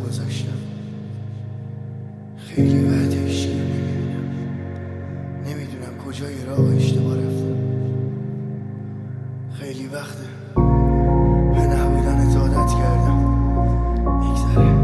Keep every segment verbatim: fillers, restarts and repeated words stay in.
گذاشتم، خیلی وقت عشق نمیبینم، نمیدونم کجای راه اشتباه رفتم. خیلی وقته به نبودنت عادت کردم. میگذره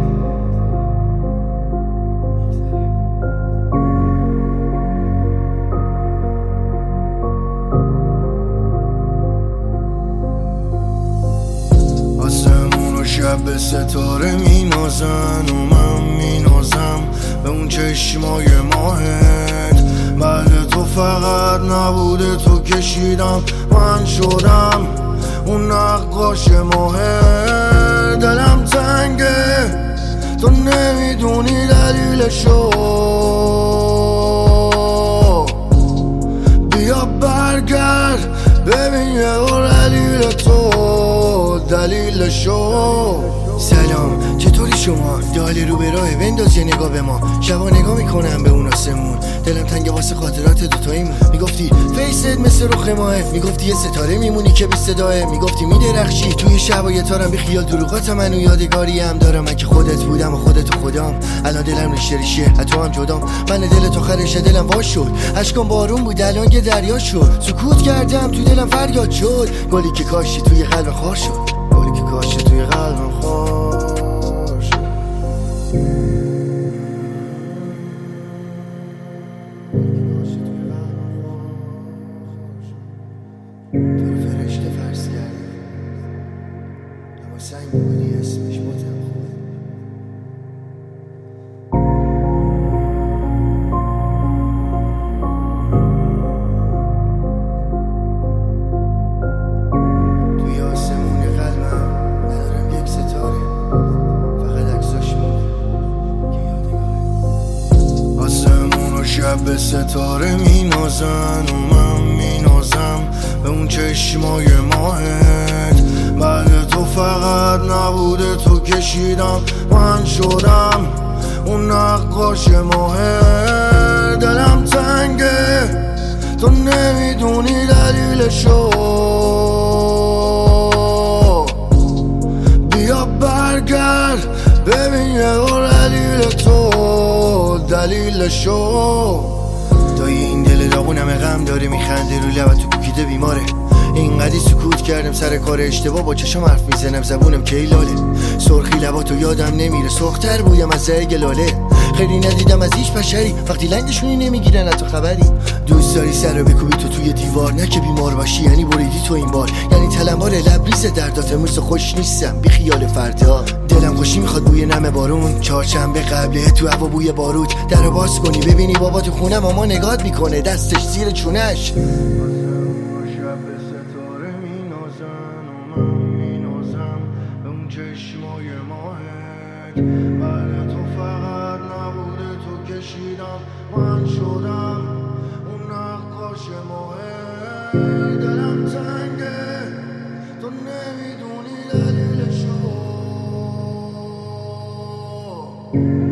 آسمون و شب به ستاره مینازن و من مینازم به اون چشمای ماهت. بعد تو فقط نبوده تو کشیدم، من شدم اون نقاش ماهت. دلم تنگه تو نمیدونی دلیلشو، بیا برگرد ببین یه دلیل تو دلیلشو. سلام چطوری شما؟ دال رو به راه بنداز یه نگاه به ما. شبا نگاه میکنم به اون آسمون، دلم تنگه واسه خاطرات دوتاییمون. میگفتی فیست مثل رخ ماهه، میگفتی یه ستاره میمونی که بی صداه، میگفتی میدرخشی توی شبای تارم. بی خیال دروغات منو یادگاری هم دارم، من که خودت بودم و خودت خودم. الان دلم ریشه ریشه از تو هم جدام، من دلت آخرش دلم واش شد. اشکام بارون بود الان یه دریا شد، سکوت کردم تو دلم فریاد شد. گلی که کاشتی توی قلبم خار شد، گلی که کاشتی توی قلبم خار شد. تو رو فرشته فرض کردم، اما سنگ بودی اسمش باتم خوبه. توی آسمون قلبم ندارم یک ستاره، فقط عکساش مونده که یادگاره. آسمون و شب به ستاره مینازن و من مینازم به اون چشمای ماهت. بعد تو فقط نبوده تو کشیدم، من شدم اون نقاش ماهت. دلم تنگه تو نمیدونی دلیلشو، بیا برگرد ببین یه دلیل تو دلیلشو. دایی این دل داغونم غم داره، میخنده رو لبت تو کوکیده بیماره. اینقدی سکوت کردم سر کار اشتباه، با چشم حرف میزنم زبونم کی لاله. سرخی لباتو یادم نمیره، سرختر بویم از زرگ لاله. خیلی ندیدم از هیچ بشری وقتی لنگشونی نمیگیرن از تو خبری. دوست داری سر رو بکوبی تو توی دیوار، نه که بیمار باشی یعنی بریدی تو این بار. یعنی تلمبار لبریز دردات امروز خوش نیستم، بی خیال فردا. دلم خوشی میخواد بوی نم بارون، چهارشنبه قبله تو هوا بوی بارود. درو باز کنی ببینی بابا تو خونه ماما نگات میکنه، دستش زیر چونش. چشمای ماهت بعد تو فقط نبوده تو کشیدم، من شدم اون نقاش ماهت. دلم تنگه تو نمیدونی دلیلشو.